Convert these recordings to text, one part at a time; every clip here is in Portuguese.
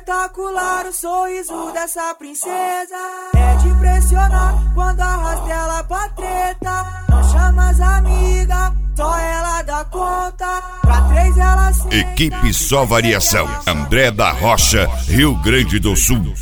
Espetacular o sorriso dessa princesa. É de impressionar quando arrasta ela pra treta. Não chama as amigas, só ela dá conta. Pra três ela senta. Equipe Só Variação, André da Rocha, Rio Grande do Sul.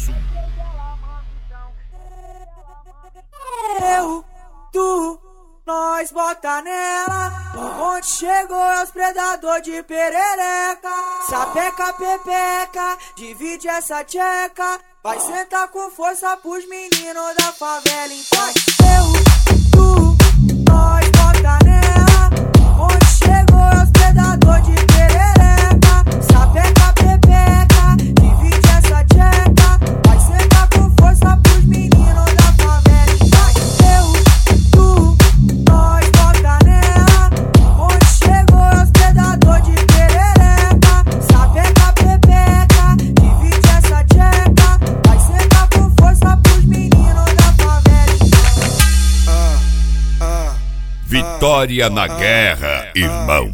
Nós bota nela. O monte chegou, é os predador de perereca. Sapeca, pepeca, divide essa tcheca. Vai sentar com força pros meninos da favela. Então nós bota nela. O monte chegou, é os predador de perereca. Sapeca, pepeca, divide essa tcheca. Vai sentar com força pros meninos da favela. Vitória na guerra, irmão.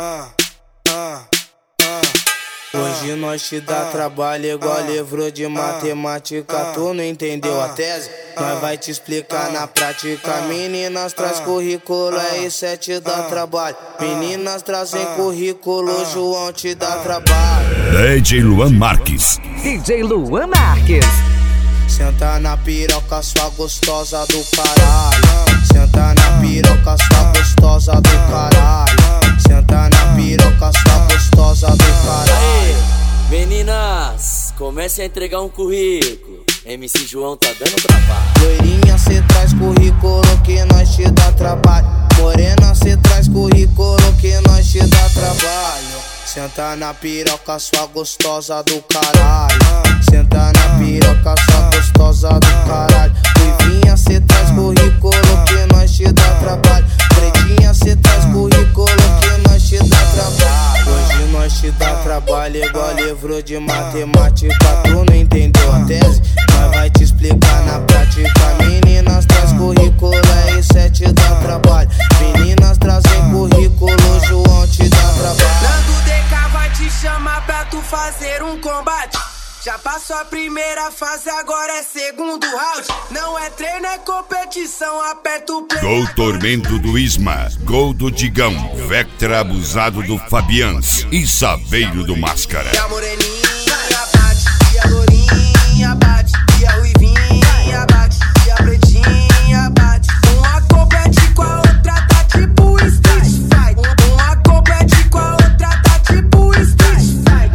Hoje nós te dá trabalho igual livro de matemática. Tu não entendeu a tese? Nós vai te explicar na prática. Meninas traz currículo, R7 te dá trabalho. Meninas trazem currículo, João te dá trabalho. DJ Luan Marques. DJ Luan Marques. Senta na piroca, sua gostosa do caralho. Senta na piroca, sua gostosa do caralho. Senta na piroca, sua gostosa do caralho. Meninas, comece a entregar um currículo. MC João tá dando trabalho. Loirinha, cê traz currículo que nós te dá trabalho. Morena, cê traz currículo que nós te dá trabalho. Senta na piroca, sua gostosa do caralho. Senta na piroca, sua gostosa do caralho. Ruivinha, cê traz currículo que nós te dá trabalho. Pretinha, cê traz currículo que nós te dá trabalho. Hoje nós te dá trabalho igual livro de matemática. Tu não entendeu a tese? Nós vai te explicar na prática. Meninas traz currículo, R7 te dá trabalho. Meninas trazem currículo, João te dá trabalho. Nando DK vai te chamar pra tu fazer um combate. Já passou a primeira fase, agora é segundo round. Não é treino, é competição, aperta o play. Gol Tormento do Isma, gol do Digão, Vectra abusado do Fabians e Saveiro do Máscara. E a moreninha bate, e a lourinha bate, e a ruivinha bate, e a pretinha bate. Uma compete com a outra, tá tipo Street Fight. Uma compete com a outra, tá tipo Street Fight.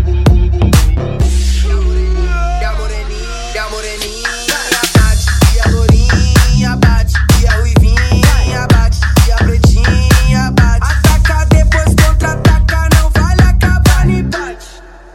E a moreninha bate, e a lourinha bate, e a ruivinha bate, e a pretinha bate. Ataca depois contra-ataca, não vale acabar nem bate.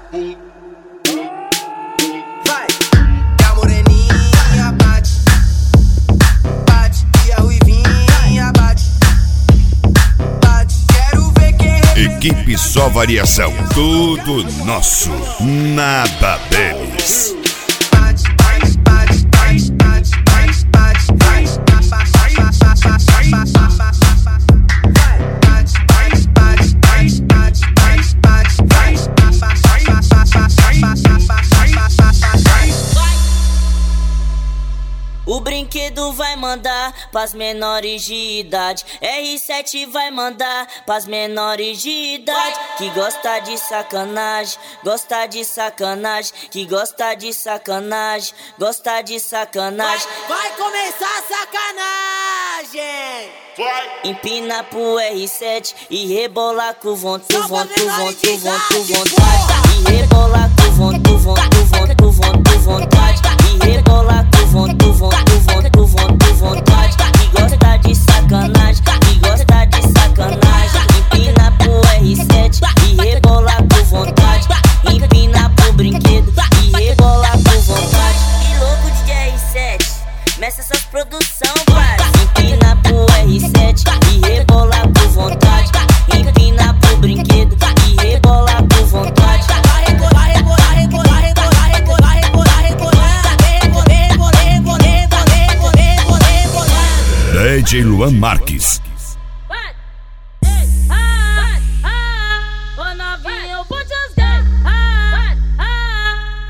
Vai, e a moreninha bate, bate, e a ruivinha bate, bate. Quero ver quem Equipe Só Variação, tudo nosso, nada deles. bate, bate, bate, bate, bate, bate, bate, bate. O brinquedo vai mandar pras menores de idade. R7 vai mandar pras menores de idade. Que gosta de sacanagem, gosta de sacanagem. Que gosta de sacanagem, gosta de sacanagem. Vai começar a sacanagem. Empina pro R7 e rebola com vontade. E rebola com vontade. E rebola com vontade. Que gosta de sacanagem, que gosta de sacanagem. Empina pro R7 e rebola com vontade. Empina pro brinquedo e rebola com vontade. Que louco de R7, meça essas produção, pai. Empina pro R7 e rebola com vontade. Empina pro brinquedo e rebola com vontade. DJ Luan Marques. Ô novinho, puxa os gays.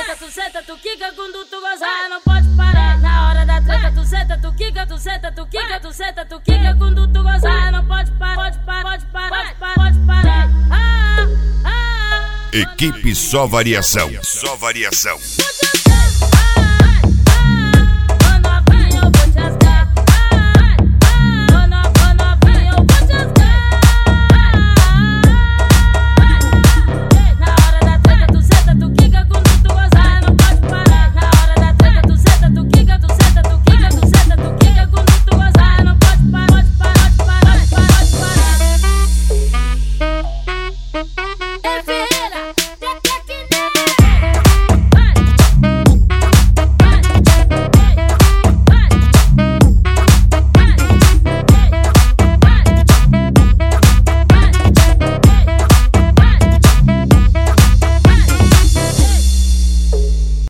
treta, tu senta, tu quica, quando tu gozar não pode parar. Na hora da treta, tu senta, tu quica, tu senta, tu quica, tu senta, tu quica, quando tu gozar não pode parar, pode parar, pode parar, pode parar. Equipe Só Variação. Só Variação.